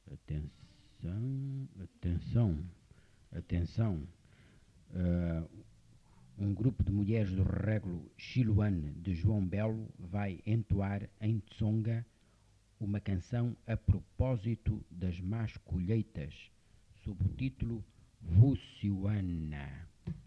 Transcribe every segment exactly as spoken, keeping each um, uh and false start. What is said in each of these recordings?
Atenção, atenção, atenção. Uh, um grupo de mulheres do Réglo Xiluane de João Belo vai entoar em Tsonga uma canção a propósito das más colheitas, sob o título Vusiwana.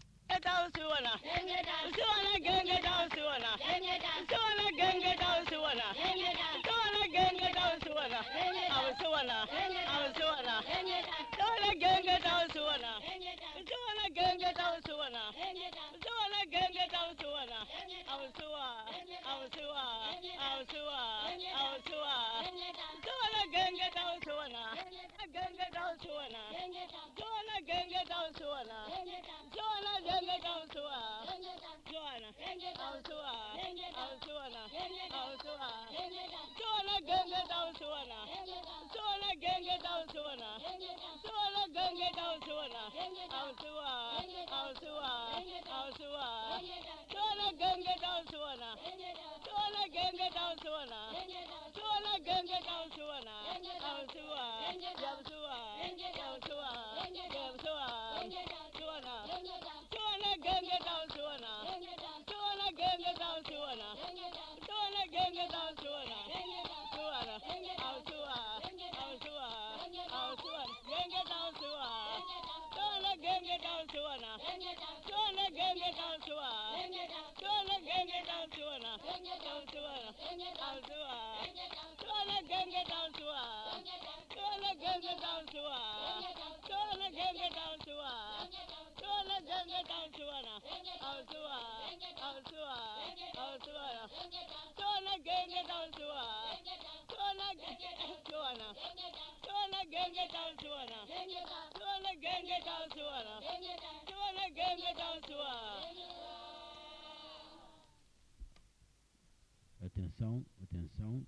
Atenção, atenção.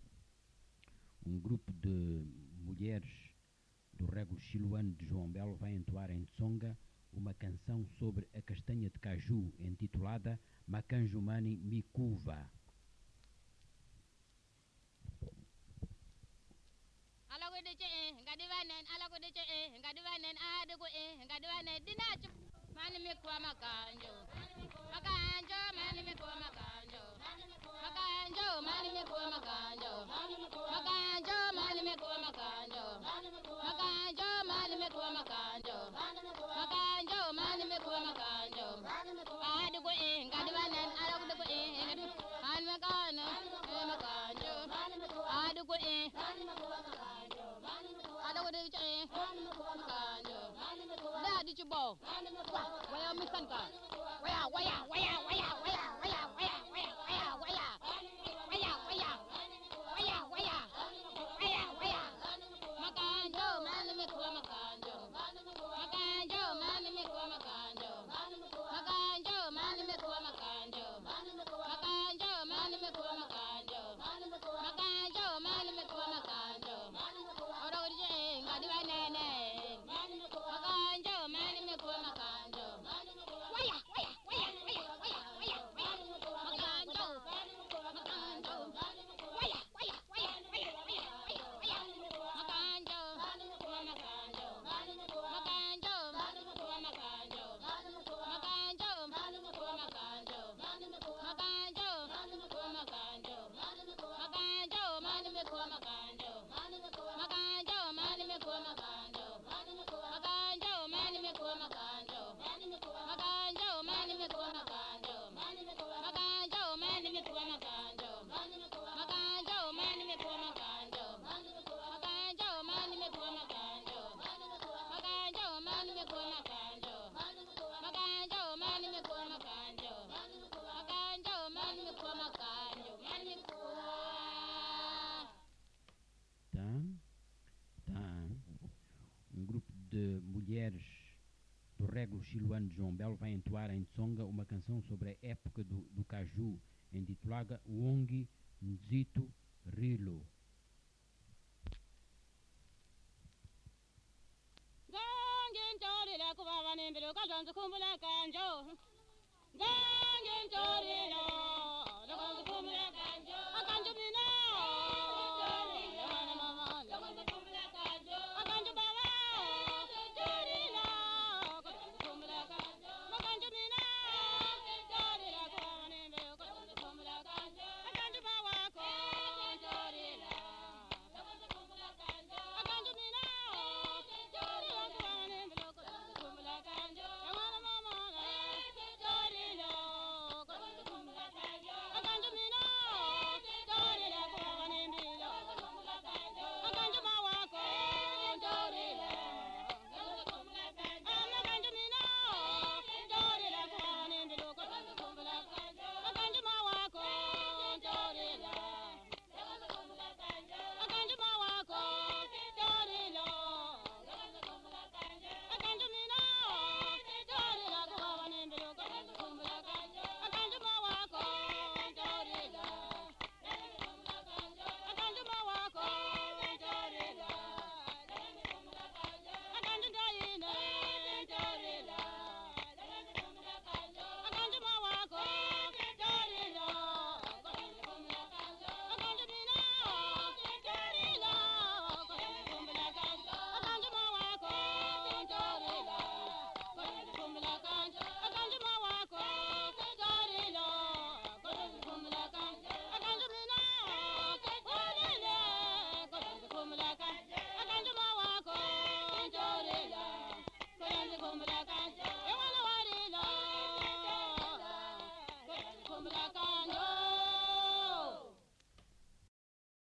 Um grupo de mulheres do Réglo Xiluane de João Belo vai entoar em Tsonga uma canção sobre a castanha de caju, intitulada Makanjumani Mikuva. Mani me kwa makanjo, makanjo, mani me kwa makanjo, makanjo, mani me kwa makanjo, makanjo, mani me kwa makanjo, makanjo, mani me kwa makanjo, makanjo, mani me kwa makanjo. Adu ko eh, ngadi banen, adu ko eh, ngadi, an makano, eh makanjo, adu ko eh, adu ko eh, makanjo. Di cubo, waya misanka, waya waya waya waya waya waya waya waya waya waya waya waya waya waya waya waya makanjo mani me kwa makanjo, makanjo mani me kwa makanjo, makanjo mani me kwa makanjo, makanjo mani me kwa makanjo, makanjo mani me kwa makanjo. Ora ora ngadi banene. De mulheres do Réglo Xiluane de João Belo vai entoar em Tsonga uma canção sobre a época do, do caju, intitulada Wongi Nzito Rilo. Makanjo Malaka